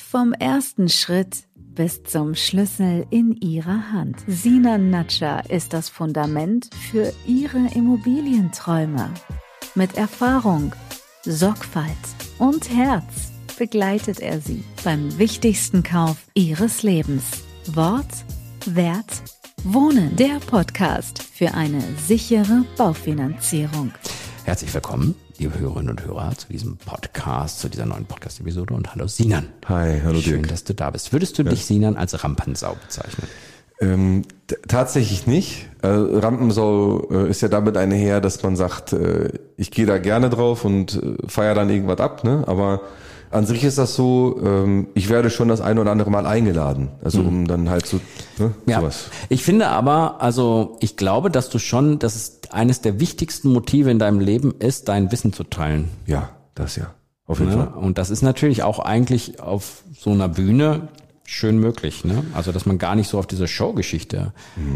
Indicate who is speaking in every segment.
Speaker 1: Vom ersten Schritt bis zum Schlüssel in ihrer Hand. Sinan Natscher ist das Fundament für ihre Immobilienträume. Mit Erfahrung, Sorgfalt und Herz begleitet er sie beim wichtigsten Kauf ihres Lebens. Wort, Wert, Wohnen. Der Podcast für eine sichere Baufinanzierung.
Speaker 2: Herzlich willkommen, liebe Hörerinnen und Hörer, zu diesem Podcast, zu dieser neuen Podcast-Episode. Und hallo Sinan.
Speaker 3: Hi, hallo Dirk.
Speaker 2: Schön, dass du da bist. Würdest du dich, Sinan, als Rampensau bezeichnen?
Speaker 3: Tatsächlich nicht. Rampensau ist ja damit einher, dass man sagt, ich gehe da gerne drauf und feiere dann irgendwas ab, ne? Aber an sich ist das so, ich werde schon das eine oder andere Mal eingeladen. Also um dann halt so, ne, sowas.
Speaker 2: Ich finde aber, also ich glaube, dass es eines der wichtigsten Motive in deinem Leben ist, dein Wissen zu teilen.
Speaker 3: Ja, das ja. Auf jeden Fall.
Speaker 2: Und das ist natürlich auch eigentlich auf so einer Bühne schön möglich, ne? Also, dass man gar nicht so auf diese Showgeschichte,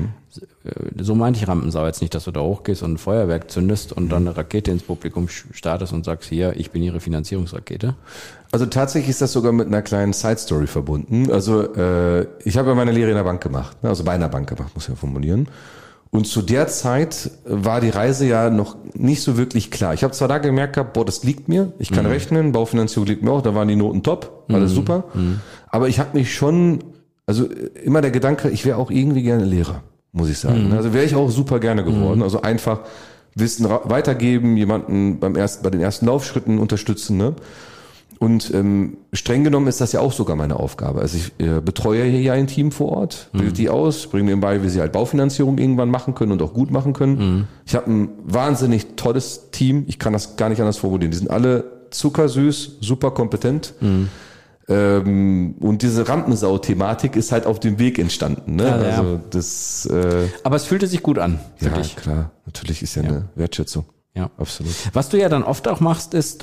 Speaker 2: so meinte ich Rampensau jetzt nicht, dass du da hochgehst und ein Feuerwerk zündest und dann eine Rakete ins Publikum startest und sagst, hier, ich bin Ihre Finanzierungsrakete.
Speaker 3: Also tatsächlich ist das sogar mit einer kleinen Side-Story verbunden. Also, ich habe ja meine Lehre in der Bank gemacht, ne? Also bei einer Bank gemacht, muss ich ja formulieren. Und zu der Zeit war die Reise ja noch nicht so wirklich klar. Ich habe zwar da gemerkt gehabt, das liegt mir, ich kann rechnen, Baufinanzierung liegt mir auch, da waren die Noten top, alles super. Aber ich habe mich schon, also immer der Gedanke, ich wäre auch irgendwie gerne Lehrer, muss ich sagen. Also wäre ich auch super gerne geworden. Also einfach Wissen weitergeben, jemanden bei den ersten Laufschritten unterstützen, ne? Und streng genommen ist das ja auch sogar meine Aufgabe. Also ich betreue hier ja ein Team vor Ort, bilde die aus, bringe denen bei, wie sie halt Baufinanzierung irgendwann machen können und auch gut machen können. Ich habe ein wahnsinnig tolles Team, ich kann das gar nicht anders formulieren. Die sind alle zuckersüß, super kompetent. Und diese Rampensau-Thematik ist halt auf dem Weg entstanden. Ne?
Speaker 2: Ja,
Speaker 3: also das.
Speaker 2: Aber es fühlte sich gut an für
Speaker 3: ja,
Speaker 2: dich.
Speaker 3: Klar, natürlich ist ja eine Wertschätzung.
Speaker 2: Ja,
Speaker 3: absolut.
Speaker 2: Was du ja dann oft auch machst, ist,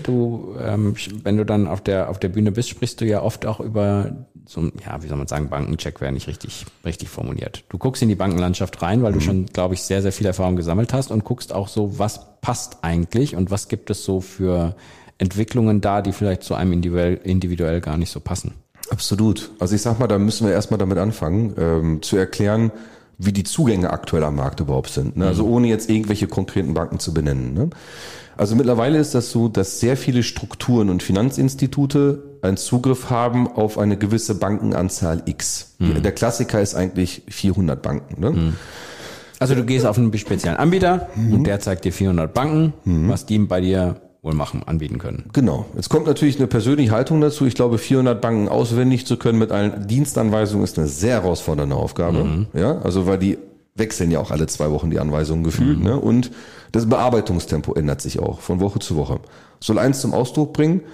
Speaker 2: wenn du dann auf der Bühne bist, sprichst du ja oft auch über so, ja, wie soll man sagen, Bankencheck wäre nicht richtig formuliert. Du guckst in die Bankenlandschaft rein, weil du schon, glaube ich, sehr, sehr viel Erfahrung gesammelt hast und guckst auch so, was passt eigentlich und was gibt es so für Entwicklungen da, die vielleicht zu einem individuell gar nicht so passen.
Speaker 3: Absolut. Also ich sag mal, da müssen wir erstmal damit anfangen, zu erklären, wie die Zugänge aktuell am Markt überhaupt sind. Ne? Also ohne jetzt irgendwelche konkreten Banken zu benennen. Ne? Also mittlerweile ist das so, dass sehr viele Strukturen und Finanzinstitute einen Zugriff haben auf eine gewisse Bankenanzahl X. Der Klassiker ist eigentlich 400 Banken. Ne?
Speaker 2: Also du gehst auf einen speziellen Anbieter und der zeigt dir 400 Banken, was die bei dir wohl anbieten können.
Speaker 3: Genau. Jetzt kommt natürlich eine persönliche Haltung dazu. Ich glaube, 400 Banken auswendig zu können mit allen Dienstanweisungen ist eine sehr herausfordernde Aufgabe. Ja, also weil die wechseln ja auch alle 2 Wochen die Anweisungen gefühlt. Ne? Und das Bearbeitungstempo ändert sich auch von Woche zu Woche. Soll eins zum Ausdruck bringen,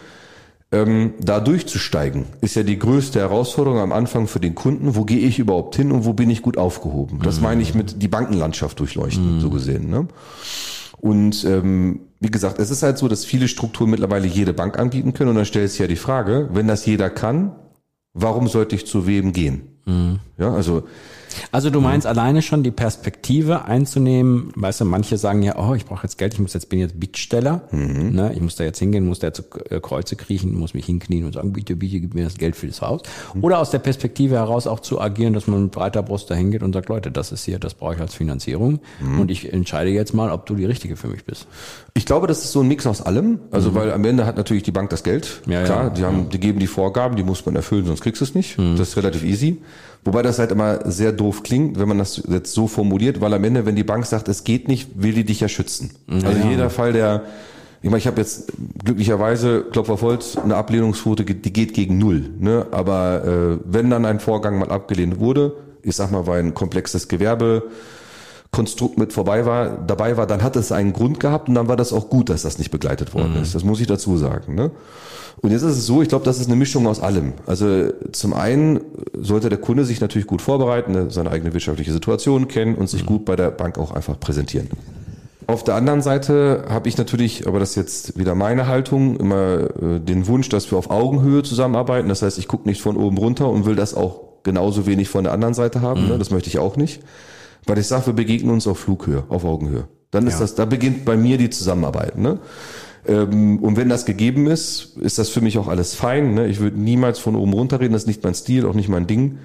Speaker 3: da durchzusteigen, ist ja die größte Herausforderung am Anfang für den Kunden. Wo gehe ich überhaupt hin und wo bin ich gut aufgehoben? Das meine ich mit die Bankenlandschaft durchleuchten, so gesehen. Ne? Und wie gesagt, es ist halt so, dass viele Strukturen mittlerweile jede Bank anbieten können. Und dann stellt sich ja die Frage, wenn das jeder kann, warum sollte ich zu wem gehen? Ja,
Speaker 2: also du meinst alleine schon die Perspektive einzunehmen, weißt du, manche sagen ja, ich brauche jetzt Geld, bin jetzt Bittsteller, ne, ich muss da jetzt hingehen, muss da zu Kreuze kriechen, muss mich hinknien und sagen, bitte, gib mir das Geld für das Haus. Oder aus der Perspektive heraus auch zu agieren, dass man mit breiter Brust da hingeht und sagt, Leute, das brauche ich als Finanzierung und ich entscheide jetzt mal, ob du die Richtige für mich bist.
Speaker 3: Ich glaube, das ist so ein Mix aus allem, also weil am Ende hat natürlich die Bank das Geld, klar, die geben die Vorgaben, die muss man erfüllen, sonst kriegst du es nicht, das ist relativ easy. Wobei das halt immer sehr doof klingt, wenn man das jetzt so formuliert, weil am Ende, wenn die Bank sagt, es geht nicht, will die dich ja schützen. Also jeder Fall, ich habe jetzt glücklicherweise, Klopf auf Holz, eine Ablehnungsquote, die geht gegen 0. Ne? Aber wenn dann ein Vorgang mal abgelehnt wurde, ich sag mal, weil ein komplexes Gewerbekonstrukt mit dabei war, dann hat es einen Grund gehabt und dann war das auch gut, dass das nicht begleitet worden ist. Das muss ich dazu sagen. Ne? Und jetzt ist es so, ich glaube, das ist eine Mischung aus allem. Also zum einen sollte der Kunde sich natürlich gut vorbereiten, seine eigene wirtschaftliche Situation kennen und sich gut bei der Bank auch einfach präsentieren. Auf der anderen Seite habe ich natürlich, aber das ist jetzt wieder meine Haltung, immer den Wunsch, dass wir auf Augenhöhe zusammenarbeiten. Das heißt, ich gucke nicht von oben runter und will das auch genauso wenig von der anderen Seite haben. Ne? Das möchte ich auch nicht. Weil ich sage, wir begegnen uns auf Flughöhe, auf Augenhöhe. Dann ist da beginnt bei mir die Zusammenarbeit. Ne? Und wenn das gegeben ist, ist das für mich auch alles fein. Ne? Ich würde niemals von oben runter reden, das ist nicht mein Stil, auch nicht mein Ding.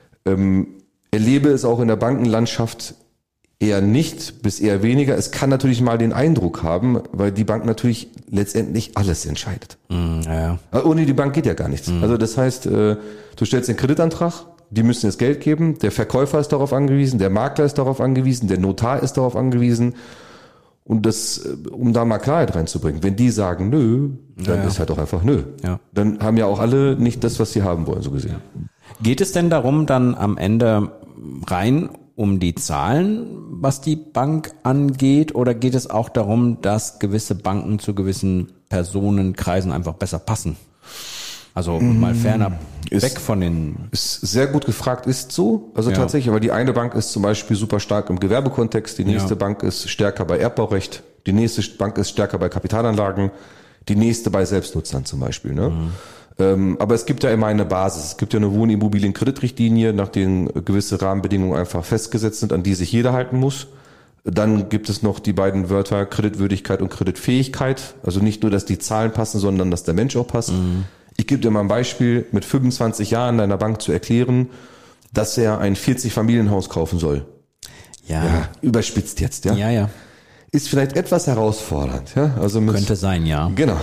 Speaker 3: Erlebe es auch in der Bankenlandschaft eher nicht, bis eher weniger. Es kann natürlich mal den Eindruck haben, weil die Bank natürlich letztendlich alles entscheidet.
Speaker 2: Ja.
Speaker 3: Ohne die Bank geht ja gar nichts. Also das heißt, du stellst den Kreditantrag, die müssen das Geld geben, der Verkäufer ist darauf angewiesen, der Makler ist darauf angewiesen, der Notar ist darauf angewiesen. Und das, um da mal Klarheit reinzubringen, wenn die sagen nö, dann ist halt doch einfach nö.
Speaker 2: Ja.
Speaker 3: Dann haben ja auch alle nicht das, was sie haben wollen, so gesehen.
Speaker 2: Geht es denn darum, dann am Ende rein um die Zahlen, was die Bank angeht, oder geht es auch darum, dass gewisse Banken zu gewissen Personenkreisen einfach besser passen? Also mal ferner weg von den...
Speaker 3: Ist sehr gut gefragt, ist so. Also tatsächlich, aber die eine Bank ist zum Beispiel super stark im Gewerbekontext, die nächste Bank ist stärker bei Erbbaurecht, die nächste Bank ist stärker bei Kapitalanlagen, die nächste bei Selbstnutzern zum Beispiel. Ne? Aber es gibt ja immer eine Basis. Es gibt ja eine Wohnimmobilienkreditrichtlinie, nach denen gewisse Rahmenbedingungen einfach festgesetzt sind, an die sich jeder halten muss. Dann gibt es noch die beiden Wörter Kreditwürdigkeit und Kreditfähigkeit. Also nicht nur, dass die Zahlen passen, sondern dass der Mensch auch passt. Ich gebe dir mal ein Beispiel, mit 25 Jahren deiner Bank zu erklären, dass er ein 40-Familienhaus kaufen soll.
Speaker 2: Ja,
Speaker 3: überspitzt jetzt, ja.
Speaker 2: Ja.
Speaker 3: Ist vielleicht etwas herausfordernd, ja. Also
Speaker 2: könnte sein, ja.
Speaker 3: Genau.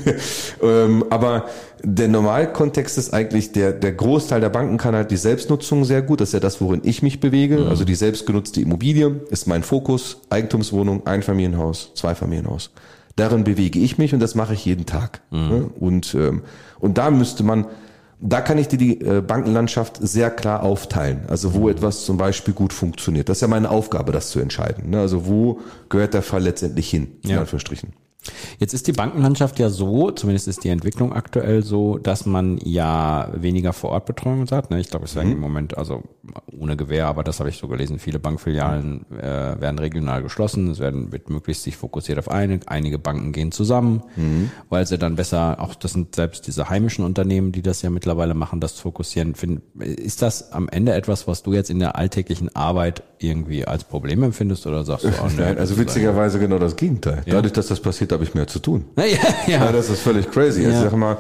Speaker 3: Aber der Normalkontext ist eigentlich, der Großteil der Banken kann halt die Selbstnutzung sehr gut. Das ist ja das, worin ich mich bewege. Also die selbstgenutzte Immobilie ist mein Fokus. Eigentumswohnung, Einfamilienhaus, Zweifamilienhaus. Darin bewege ich mich und das mache ich jeden Tag. Und da da kann ich die Bankenlandschaft sehr klar aufteilen. Also wo etwas zum Beispiel gut funktioniert. Das ist ja meine Aufgabe, das zu entscheiden. Also wo gehört der Fall letztendlich hin, in Anführungsstrichen.
Speaker 2: Jetzt ist die Bankenlandschaft ja so, zumindest ist die Entwicklung aktuell so, dass man ja weniger Vorortbetreuung hat. Ich glaube, es werden im Moment, also ohne Gewähr, aber das habe ich so gelesen, viele Bankfilialen werden regional geschlossen. Es wird möglichst sich fokussiert auf einige Banken gehen zusammen, weil sie dann besser, auch das sind selbst diese heimischen Unternehmen, die das ja mittlerweile machen, das fokussieren. Ist das am Ende etwas, was du jetzt in der alltäglichen Arbeit irgendwie als Problem empfindest oder sagst du auch nicht?
Speaker 3: Also witzigerweise genau das Gegenteil. Ja. Dadurch, dass das passiert, habe ich mehr zu tun.
Speaker 2: Ja,
Speaker 3: das ist völlig crazy. Ja. Ich sag mal,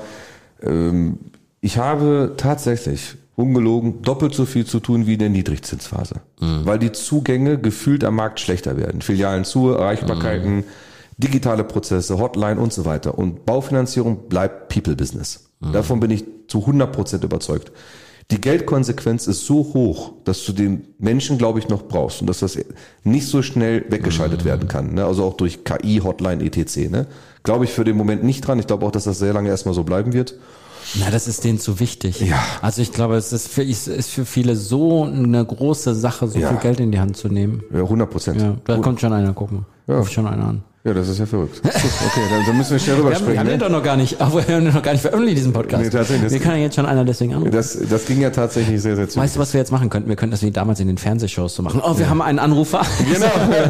Speaker 3: ich habe tatsächlich ungelogen doppelt so viel zu tun wie in der Niedrigzinsphase. Weil die Zugänge gefühlt am Markt schlechter werden. Filialen zu, Erreichbarkeiten, digitale Prozesse, Hotline und so weiter. Und Baufinanzierung bleibt People-Business. Davon bin ich zu 100% überzeugt. Die Geldkonsequenz ist so hoch, dass du den Menschen, glaube ich, noch brauchst und dass das nicht so schnell weggeschaltet werden kann. Ne? Also auch durch KI, Hotline, etc. Ne? Glaube ich für den Moment nicht dran. Ich glaube auch, dass das sehr lange erstmal so bleiben wird.
Speaker 2: Na, das ist denen zu wichtig.
Speaker 3: Ja.
Speaker 2: Also ich glaube, es ist für viele so eine große Sache, so viel Geld in die Hand zu nehmen.
Speaker 3: Ja, 100%.
Speaker 2: Ja, da kommt schon einer gucken.
Speaker 3: Ja.
Speaker 2: Ruft schon einer an.
Speaker 3: Ja, das ist ja verrückt. Okay, dann müssen wir schnell rüberspringen.
Speaker 2: Wir haben den doch noch gar nicht, aber wir haben den noch gar nicht veröffentlicht, diesen Podcast.
Speaker 3: Nee, tatsächlich.
Speaker 2: Mir kann ja jetzt schon einer deswegen anrufen.
Speaker 3: Das ging ja tatsächlich sehr, sehr zügig.
Speaker 2: Weißt du, was wir jetzt machen könnten? Wir könnten das wie damals in den Fernsehshows so machen. Oh, wir haben einen Anrufer.
Speaker 3: Genau.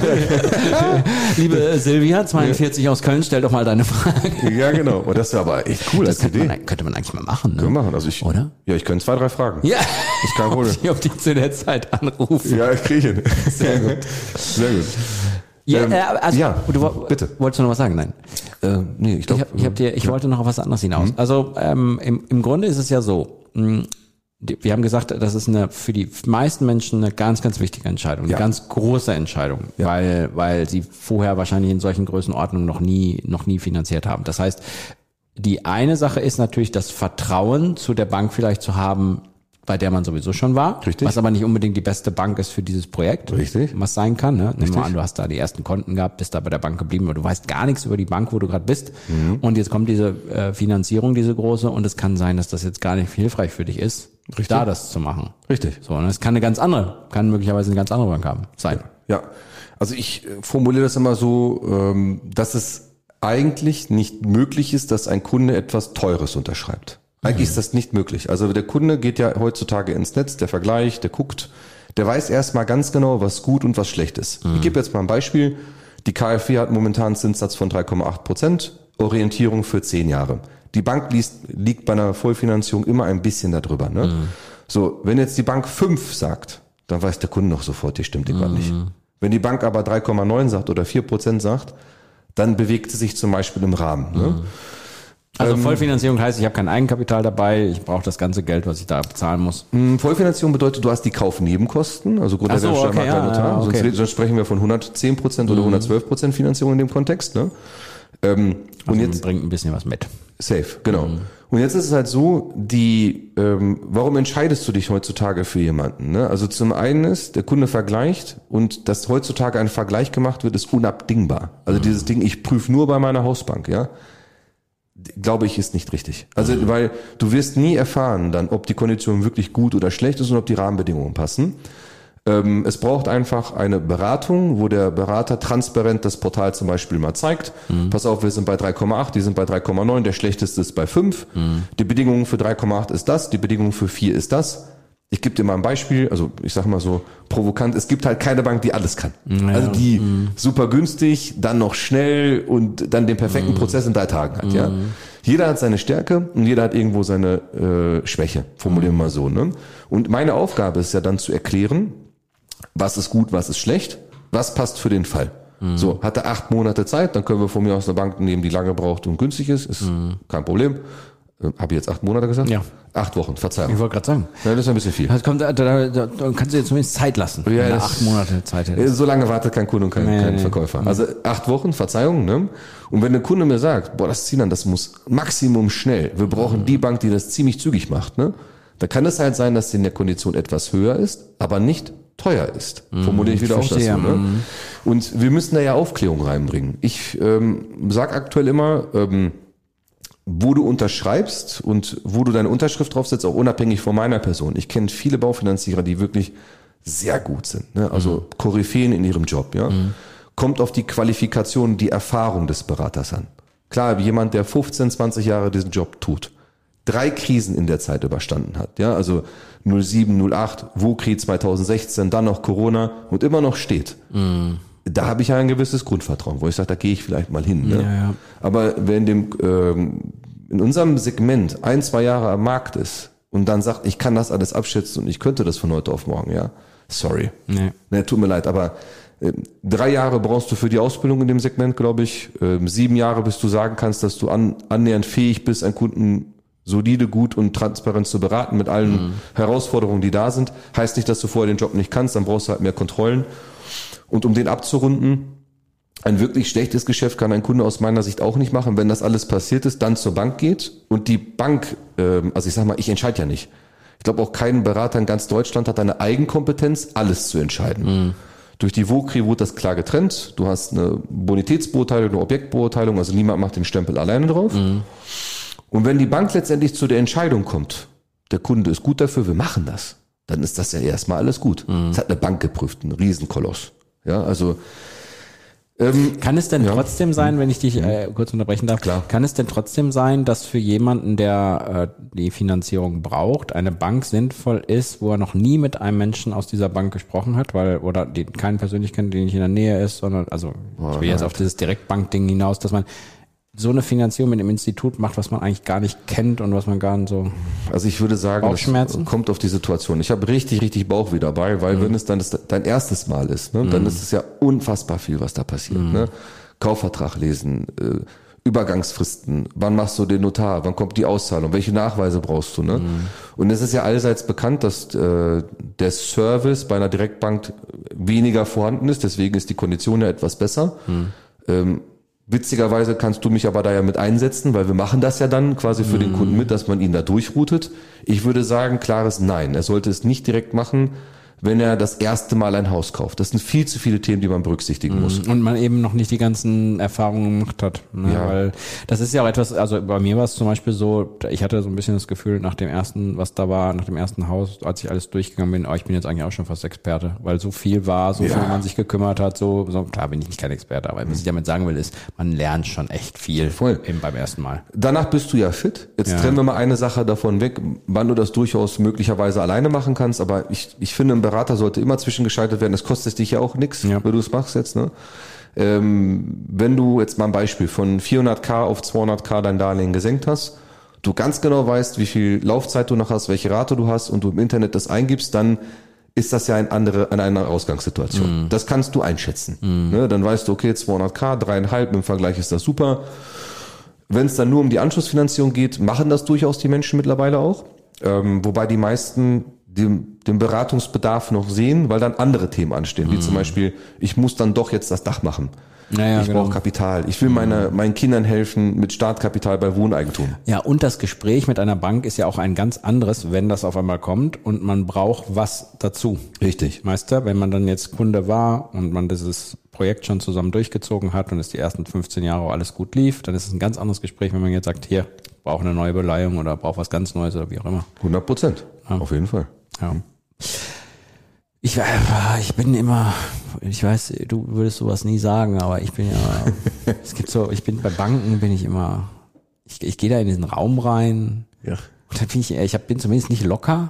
Speaker 2: Liebe Silvia, 42 aus Köln, stell doch mal deine Frage.
Speaker 3: Ja, genau. Und das ist aber echt cool als Idee.
Speaker 2: Könnte man eigentlich mal machen, ne?
Speaker 3: Können wir machen. Also
Speaker 2: oder?
Speaker 3: Ja, ich könnte 2, 3 Fragen.
Speaker 2: Ja.
Speaker 3: Das ist kein Problem.
Speaker 2: Ob die zu der Zeit anrufen.
Speaker 3: Ja, ich kriege ihn. Sehr gut. Sehr gut.
Speaker 2: Bitte. Wolltest du noch was sagen? Nein.
Speaker 3: Nee, ich glaube.
Speaker 2: Ich wollte noch auf was anderes hinaus. Also im Grunde ist es ja so, wir haben gesagt, das ist für die meisten Menschen eine ganz, ganz wichtige Entscheidung, eine ganz große Entscheidung, weil sie vorher wahrscheinlich in solchen Größenordnungen noch nie finanziert haben. Das heißt, die eine Sache ist natürlich das Vertrauen zu der Bank vielleicht zu haben, bei der man sowieso schon war,
Speaker 3: richtig,
Speaker 2: was aber nicht unbedingt die beste Bank ist für dieses Projekt,
Speaker 3: richtig,
Speaker 2: was sein kann. Ne? Nimm mal an, du hast da die ersten Konten gehabt, bist da bei der Bank geblieben, aber du weißt gar nichts über die Bank, wo du gerade bist. Und jetzt kommt diese Finanzierung, diese große, und es kann sein, dass das jetzt gar nicht hilfreich für dich ist, da das zu machen.
Speaker 3: Richtig.
Speaker 2: So, und es kann möglicherweise eine ganz andere Bank sein.
Speaker 3: Ja, also ich formuliere das immer so, dass es eigentlich nicht möglich ist, dass ein Kunde etwas Teures unterschreibt. Eigentlich ist das nicht möglich. Also der Kunde geht ja heutzutage ins Netz, der vergleicht, der guckt, der weiß erstmal ganz genau, was gut und was schlecht ist. Ich gebe jetzt mal ein Beispiel. Die KfW hat momentan einen Zinssatz von 3,8%, Orientierung für 10 Jahre. Die Bank liegt bei einer Vollfinanzierung immer ein bisschen darüber. Ne? So, wenn jetzt die Bank 5 sagt, dann weiß der Kunde noch sofort, die stimmt gerade nicht. Wenn die Bank aber 3,9 sagt oder 4% sagt, dann bewegt sie sich zum Beispiel im Rahmen. Ne?
Speaker 2: Also Vollfinanzierung heißt, ich habe kein Eigenkapital dabei, ich brauche das ganze Geld, was ich da bezahlen muss.
Speaker 3: Vollfinanzierung bedeutet, du hast die Kaufnebenkosten, also Grunderwerbsteuer, Makler, Notar. Sonst sprechen wir von 110% oder 112% Finanzierung in dem Kontext. Ne? Und jetzt
Speaker 2: bringt ein bisschen was mit.
Speaker 3: Safe, genau. Und jetzt ist es halt so, warum entscheidest du dich heutzutage für jemanden? Ne? Also zum einen ist, der Kunde vergleicht und dass heutzutage ein Vergleich gemacht wird, ist unabdingbar. Also dieses Ding, ich prüfe nur bei meiner Hausbank, ja. Glaube ich, ist nicht richtig. Also, weil du wirst nie erfahren dann, ob die Kondition wirklich gut oder schlecht ist und ob die Rahmenbedingungen passen. Es braucht einfach eine Beratung, wo der Berater transparent das Portal zum Beispiel mal zeigt. Pass auf, wir sind bei 3,8, die sind bei 3,9, der schlechteste ist bei 5. Die Bedingung für 3,8 ist das, die Bedingung für 4 ist das. Ich gebe dir mal ein Beispiel, also ich sag mal so provokant, es gibt halt keine Bank, die alles kann. Also die super günstig, dann noch schnell und dann den perfekten Prozess in 3 Tagen hat. Ja. Jeder hat seine Stärke und jeder hat irgendwo seine Schwäche, formulieren wir mal so. Ne? Und meine Aufgabe ist ja dann zu erklären, was ist gut, was ist schlecht, was passt für den Fall. So, hat er 8 Monate Zeit, dann können wir von mir aus eine Bank nehmen, die lange braucht und günstig ist kein Problem. Habe ich jetzt 8 Monate gesagt?
Speaker 2: Ja.
Speaker 3: 8 Wochen, Verzeihung.
Speaker 2: Ich wollte gerade sagen.
Speaker 3: Ja, das ist ein bisschen viel.
Speaker 2: Da kannst du dir zumindest Zeit lassen, wenn du 8 Monate Zeit hättest.
Speaker 3: So lange wartet kein Kunde und kein Verkäufer. Also 8 Wochen, Verzeihung. Ne? Und wenn der Kunde mir sagt, boah, das Zinan, das muss Maximum schnell, wir brauchen die Bank, die das ziemlich zügig macht, ne? Da kann es halt sein, dass die in der Kondition etwas höher ist, aber nicht teuer ist. Formuliere ich wieder auch das so. Ne? Und wir müssen da ja Aufklärung reinbringen. Ich sag aktuell immer, wo du unterschreibst und wo du deine Unterschrift draufsetzt, auch unabhängig von meiner Person. Ich kenne viele Baufinanzierer, die wirklich sehr gut sind, ne? Also Koryphäen in ihrem Job. Ja, kommt auf die Qualifikation, die Erfahrung des Beraters an. Klar, jemand, der 15, 20 Jahre diesen Job tut, 3 Krisen in der Zeit überstanden hat, ja, also 07, 08, WOKRI 2016, dann noch Corona und immer noch steht. Da habe ich ja ein gewisses Grundvertrauen, wo ich sage, da gehe ich vielleicht mal hin. Ne? Ja. Aber wenn in unserem Segment 1, 2 Jahre am Markt ist und dann sagt, ich kann das alles abschätzen und ich könnte das von heute auf morgen, ja, sorry. Nee. Ne, tut mir leid, aber 3 Jahre brauchst du für die Ausbildung in dem Segment, glaube ich. 7 Jahre, bis du sagen kannst, dass du annähernd fähig bist, einen Kunden solide, gut und transparent zu beraten mit allen Herausforderungen, die da sind. Heißt nicht, dass du vorher den Job nicht kannst, dann brauchst du halt mehr Kontrollen. Und um den abzurunden, ein wirklich schlechtes Geschäft kann ein Kunde aus meiner Sicht auch nicht machen, wenn das alles passiert ist, dann zur Bank geht und die Bank, also ich sag mal, ich entscheide ja nicht. Ich glaube auch kein Berater in ganz Deutschland hat eine Eigenkompetenz, alles zu entscheiden. Durch die WOKRI wurde das klar getrennt. Du hast eine Bonitätsbeurteilung, eine Objektbeurteilung, also niemand macht den Stempel alleine drauf. Und wenn die Bank letztendlich zu der Entscheidung kommt, der Kunde ist gut dafür, wir machen das, dann ist das ja erstmal alles gut. Das hat eine Bank geprüft, ein Riesenkoloss. Ja, also
Speaker 2: kann es denn trotzdem sein, wenn ich dich kurz unterbrechen darf,
Speaker 3: klar.
Speaker 2: Kann es denn trotzdem sein, dass für jemanden, der die Finanzierung braucht, eine Bank sinnvoll ist, wo er noch nie mit einem Menschen aus dieser Bank gesprochen hat, oder den keinen persönlich kennt, der nicht in der Nähe ist, sondern, also ich will jetzt auf dieses Direktbank-Ding hinaus, dass man so eine Finanzierung mit einem Institut macht, was man eigentlich gar nicht kennt und was man gar nicht so.
Speaker 3: Also ich würde sagen, das kommt auf die Situation. Ich habe richtig Bauchweh dabei, weil wenn es dann dein erstes Mal ist, ne, dann ist es ja unfassbar viel, was da passiert. Ne? Kaufvertrag lesen, Übergangsfristen, wann machst du den Notar, wann kommt die Auszahlung, welche Nachweise brauchst du. Ne? Und es ist ja allseits bekannt, dass der Service bei einer Direktbank weniger vorhanden ist, deswegen ist die Kondition ja etwas besser. Witzigerweise kannst du mich aber da ja mit einsetzen, weil wir machen das ja dann quasi für den Kunden mit, dass man ihn da durchroutet. Ich würde sagen, klares Nein. Er sollte es nicht direkt machen, wenn er das erste Mal ein Haus kauft. Das sind viel zu viele Themen, die man berücksichtigen muss.
Speaker 2: Und man eben noch nicht die ganzen Erfahrungen gemacht hat. Ne? Ja. Weil das ist ja auch etwas, also bei mir war es zum Beispiel so, ich hatte so ein bisschen das Gefühl, nach dem ersten, was da war, nach dem ersten Haus, als ich alles durchgegangen bin, ich bin jetzt eigentlich auch schon fast Experte, weil so viel war, so viel man sich gekümmert hat, so klar bin ich nicht kein Experte, aber was ich damit sagen will, ist, man lernt schon echt viel eben beim ersten Mal.
Speaker 3: Danach bist du ja fit. Jetzt trennen wir mal eine Sache davon weg, wann du das durchaus möglicherweise alleine machen kannst, aber ich finde, ein Berater sollte immer zwischengeschaltet werden. Das kostet dich ja auch nichts, wenn du es machst jetzt. Ne? Wenn du jetzt mal ein Beispiel von 400.000 auf 200.000 dein Darlehen gesenkt hast, du ganz genau weißt, wie viel Laufzeit du noch hast, welche Rate du hast und du im Internet das eingibst, dann ist das ja eine andere Ausgangssituation. Das kannst du einschätzen. Ne? Dann weißt du, okay, 200.000, 3,5, im Vergleich ist das super. Wenn es dann nur um die Anschlussfinanzierung geht, machen das durchaus die Menschen mittlerweile auch. Wobei die meisten den Beratungsbedarf noch sehen, weil dann andere Themen anstehen, wie zum Beispiel, ich muss dann doch jetzt das Dach machen. Ich brauche Kapital. Ich will meinen Kindern helfen mit Startkapital bei Wohneigentum.
Speaker 2: Ja, und das Gespräch mit einer Bank ist ja auch ein ganz anderes, wenn das auf einmal kommt und man braucht was dazu.
Speaker 3: Richtig.
Speaker 2: Weißt du, wenn man dann jetzt Kunde war und man dieses Projekt schon zusammen durchgezogen hat und es die ersten 15 Jahre alles gut lief, dann ist es ein ganz anderes Gespräch, wenn man jetzt sagt, hier, brauche eine neue Beleihung oder brauche was ganz Neues oder wie auch immer.
Speaker 3: 100%. Ja. Auf jeden Fall.
Speaker 2: Ja. Ich bin immer, ich weiß, du würdest sowas nie sagen, aber ich bin ja, ich bin bei Banken, bin ich immer, ich gehe da in diesen Raum rein.
Speaker 3: Ja.
Speaker 2: Und dann bin bin zumindest nicht locker.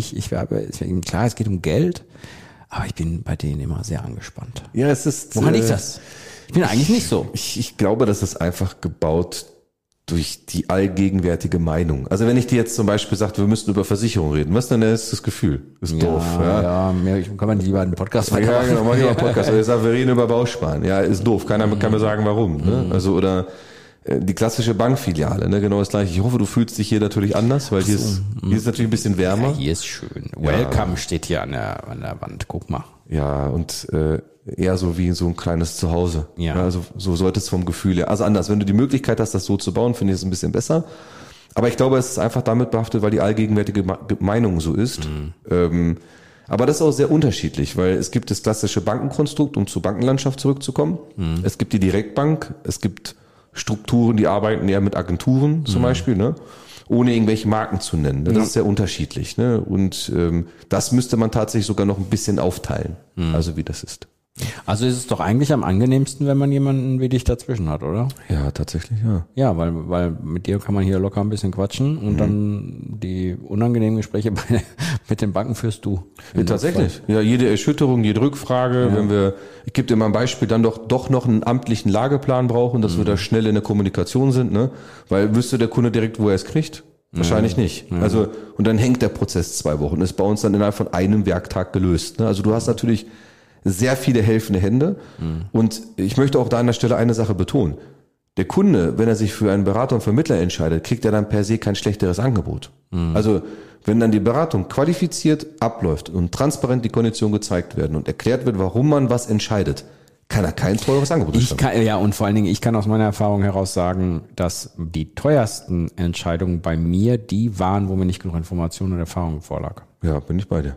Speaker 2: Klar, es geht um Geld, aber ich bin bei denen immer sehr angespannt.
Speaker 3: Ja, es ist.
Speaker 2: Woran liegt das? Ich bin eigentlich nicht so.
Speaker 3: Ich glaube, das ist einfach gebaut durch die allgegenwärtige Meinung. Also wenn ich dir jetzt zum Beispiel sage, wir müssten über Versicherung reden, was denn ist das Gefühl? Ist doof.
Speaker 2: Ja, kann man lieber einen Podcast machen.
Speaker 3: Ja, genau, mach ich mal einen Podcast. Oder ich sage, wir reden über Bausparen. Ja, ist doof. Keiner kann mir sagen, warum. Ne? Also, oder die klassische Bankfiliale, ne? Genau das gleiche. Ich hoffe, du fühlst dich hier natürlich anders, weil hier ist natürlich ein bisschen wärmer.
Speaker 2: Ja, hier ist schön. Welcome steht hier an der Wand. Guck mal.
Speaker 3: Ja, und eher so wie so ein kleines Zuhause.
Speaker 2: Ja.
Speaker 3: Also so sollte es vom Gefühl her. Also anders, wenn du die Möglichkeit hast, das so zu bauen, finde ich es ein bisschen besser. Aber ich glaube, es ist einfach damit behaftet, weil die allgegenwärtige Meinung so ist. Aber das ist auch sehr unterschiedlich, weil es gibt das klassische Bankenkonstrukt, um zur Bankenlandschaft zurückzukommen. Es gibt die Direktbank, es gibt Strukturen, die arbeiten eher mit Agenturen zum Beispiel, ne? Ohne irgendwelche Marken zu nennen. Das ist sehr unterschiedlich. Ne? Und das müsste man tatsächlich sogar noch ein bisschen aufteilen, also wie das ist.
Speaker 2: Also ist es doch eigentlich am angenehmsten, wenn man jemanden wie dich dazwischen hat, oder?
Speaker 3: Ja, tatsächlich, ja.
Speaker 2: Ja, weil mit dir kann man hier locker ein bisschen quatschen und dann die unangenehmen Gespräche mit den Banken führst du.
Speaker 3: Ja, tatsächlich. Ja, jede Erschütterung, jede Rückfrage, wenn ich gebe dir mal ein Beispiel, dann doch noch einen amtlichen Lageplan brauchen, dass wir da schnell in der Kommunikation sind, ne? Weil wüsste der Kunde direkt, wo er es kriegt? Wahrscheinlich nicht. Ja. Also, und dann hängt der Prozess 2 Wochen, ist bei uns dann innerhalb von einem Werktag gelöst, ne? Also du hast natürlich sehr viele helfende Hände. Und ich möchte auch da an der Stelle eine Sache betonen. Der Kunde, wenn er sich für einen Berater und Vermittler entscheidet, kriegt er dann per se kein schlechteres Angebot. Also wenn dann die Beratung qualifiziert abläuft und transparent die Konditionen gezeigt werden und erklärt wird, warum man was entscheidet, kann er kein teures Angebot
Speaker 2: erstellen. Ja, und vor allen Dingen, ich kann aus meiner Erfahrung heraus sagen, dass die teuersten Entscheidungen bei mir die waren, wo mir nicht genug Information und Erfahrung vorlag.
Speaker 3: Ja, bin ich bei dir.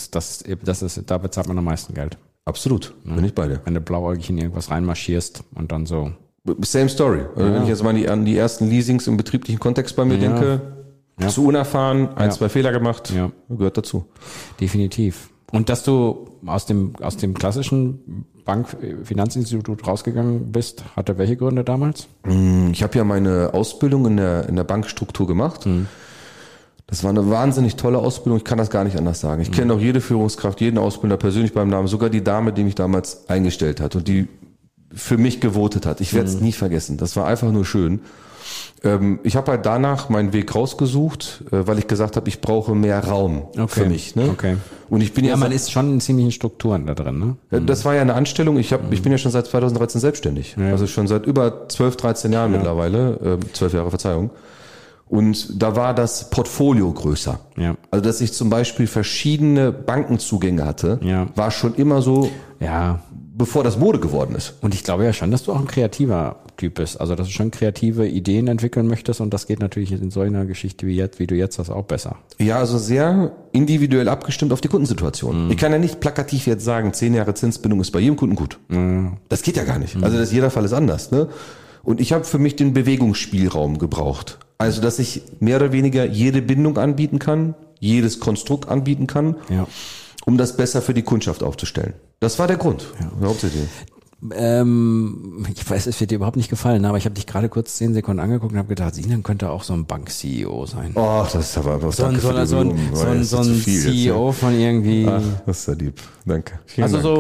Speaker 2: Da bezahlt man am meisten Geld.
Speaker 3: Absolut, bin ich bei dir.
Speaker 2: Wenn du blauäugig in irgendwas reinmarschierst und dann so.
Speaker 3: Same story. Also wenn ich jetzt mal an die ersten Leasings im betrieblichen Kontext bei mir denke, zu unerfahren, 2 Fehler gemacht, gehört dazu.
Speaker 2: Definitiv. Und dass du aus dem klassischen Bankfinanzinstitut rausgegangen bist, hatte welche Gründe damals?
Speaker 3: Ich habe ja meine Ausbildung in der Bankstruktur gemacht. Das war eine wahnsinnig tolle Ausbildung, ich kann das gar nicht anders sagen. Ich kenne auch jede Führungskraft, jeden Ausbilder persönlich beim Namen, sogar die Dame, die mich damals eingestellt hat und die für mich gewotet hat. Ich werde es nie vergessen, das war einfach nur schön. Ich habe halt danach meinen Weg rausgesucht, weil ich gesagt habe, ich brauche mehr Raum für mich. Ne?
Speaker 2: Okay.
Speaker 3: Und ich bin
Speaker 2: man ist schon in ziemlichen Strukturen da drin. Ne?
Speaker 3: Das war ja eine Anstellung, ich bin ja schon seit 2013 selbstständig. Ja. Also schon seit über 12, 13 Jahren mittlerweile, 12 Jahre, Verzeihung. Und da war das Portfolio größer. Ja. Also dass ich zum Beispiel verschiedene Bankenzugänge hatte, war schon immer so, bevor das Mode geworden ist.
Speaker 2: Und ich glaube ja schon, dass du auch ein kreativer Typ bist. Also dass du schon kreative Ideen entwickeln möchtest und das geht natürlich in so einer Geschichte wie du jetzt hast, auch besser.
Speaker 3: Ja, also sehr individuell abgestimmt auf die Kundensituation. Ich kann ja nicht plakativ jetzt sagen, 10 Jahre Zinsbindung ist bei jedem Kunden gut. Das geht ja gar nicht. Also jeder Fall ist anders. Ne? Und ich habe für mich den Bewegungsspielraum gebraucht. Also, dass ich mehr oder weniger jede Bindung anbieten kann, jedes Konstrukt anbieten kann, um das besser für die Kundschaft aufzustellen. Das war der Grund, hauptsächlich.
Speaker 2: Ich weiß, es wird dir überhaupt nicht gefallen, aber ich habe dich gerade kurz 10 Sekunden angeguckt und habe gedacht, Sinan könnte auch so ein Bank-CEO sein.
Speaker 3: Oh, das ist aber was.
Speaker 2: So ein CEO von irgendwie.
Speaker 3: Ach, das ist ja lieb. Danke.
Speaker 2: Vielen Dank.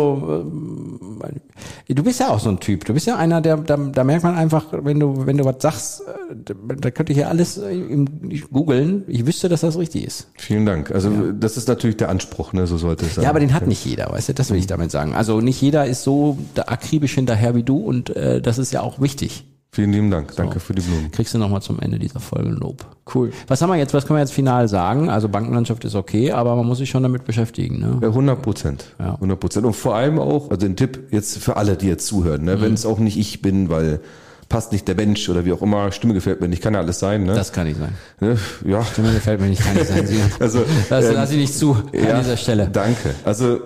Speaker 2: Du bist ja auch so ein Typ. Du bist ja einer, da merkt man einfach, wenn du was sagst, da könnte ich ja alles googeln. Ich wüsste, dass das richtig ist.
Speaker 3: Vielen Dank. Also das ist natürlich der Anspruch, ne? So sollte es sein.
Speaker 2: Ja, aber den hat nicht jeder, weißt du? Das will ich damit sagen. Also nicht jeder ist so akribisch hinterher wie du und das ist ja auch wichtig.
Speaker 3: Vielen lieben Dank. Danke für die Blumen.
Speaker 2: Kriegst du nochmal zum Ende dieser Folge Lob. Cool. Was können wir jetzt final sagen? Also Bankenlandschaft ist okay, aber man muss sich schon damit beschäftigen. Ne?
Speaker 3: Ja, 100%. Ja. 100%. Und vor allem auch, also ein Tipp jetzt für alle, die jetzt zuhören, ne? Wenn es auch nicht ich bin, weil passt nicht der Mensch oder wie auch immer, Stimme gefällt mir nicht, kann ja alles sein. Ne?
Speaker 2: Das kann nicht sein.
Speaker 3: Ne? Ja.
Speaker 2: Stimme gefällt mir nicht, kann nicht sein. Also, das lasse ich nicht zu an dieser Stelle.
Speaker 3: Danke. Also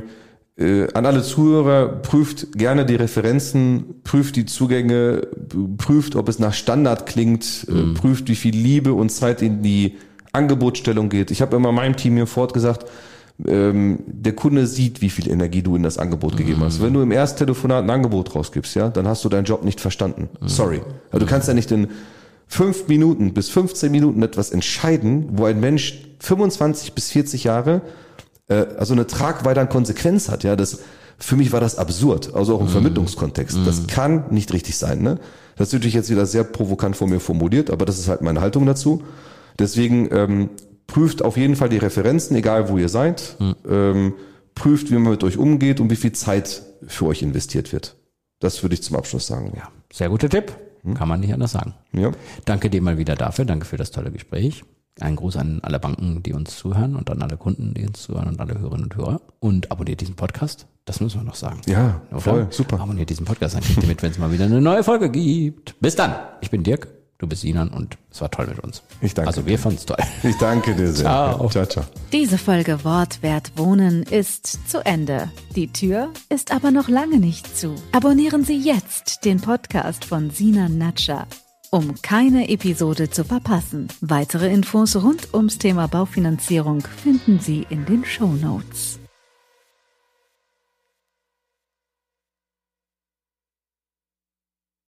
Speaker 3: an alle Zuhörer, prüft gerne die Referenzen, prüft die Zugänge, prüft, ob es nach Standard klingt, prüft, wie viel Liebe und Zeit in die Angebotsstellung geht. Ich habe immer meinem Team hier fortgesagt, der Kunde sieht, wie viel Energie du in das Angebot gegeben hast. Wenn du im Ersttelefonat ein Angebot rausgibst, ja, dann hast du deinen Job nicht verstanden. Sorry. Also du kannst ja nicht in 5 Minuten bis 15 Minuten etwas entscheiden, wo ein Mensch 25 bis 40 Jahre also eine Tragweite an Konsequenz hat. Ja, für mich war das absurd, also auch im Vermittlungskontext. Das kann nicht richtig sein. Ne? Das ist natürlich jetzt wieder sehr provokant von mir formuliert, aber das ist halt meine Haltung dazu. Deswegen prüft auf jeden Fall die Referenzen, egal wo ihr seid. Prüft, wie man mit euch umgeht und wie viel Zeit für euch investiert wird. Das würde ich zum Abschluss sagen.
Speaker 2: Ja, sehr guter Tipp. Kann man nicht anders sagen.
Speaker 3: Ja.
Speaker 2: Danke dir mal wieder dafür. Danke für das tolle Gespräch. Ein Gruß an alle Banken, die uns zuhören und an alle Kunden, die uns zuhören und alle Hörerinnen und Hörer. Und abonniert diesen Podcast. Das müssen wir noch sagen.
Speaker 3: Ja,
Speaker 2: oder?
Speaker 3: Voll, super.
Speaker 2: Abonniert diesen Podcast, dann kriegt ihr mit, wenn es mal wieder eine neue Folge gibt. Bis dann. Ich bin Dirk, du bist Sinan und es war toll mit uns.
Speaker 3: Ich danke.
Speaker 2: Also wir fanden es toll.
Speaker 3: Ich danke dir sehr.
Speaker 2: Ciao.
Speaker 3: Ciao, ciao.
Speaker 1: Diese Folge Wortwert Wohnen ist zu Ende. Die Tür ist aber noch lange nicht zu. Abonnieren Sie jetzt den Podcast von Sinan Natscha, um keine Episode zu verpassen. Weitere Infos rund ums Thema Baufinanzierung finden Sie in den Shownotes.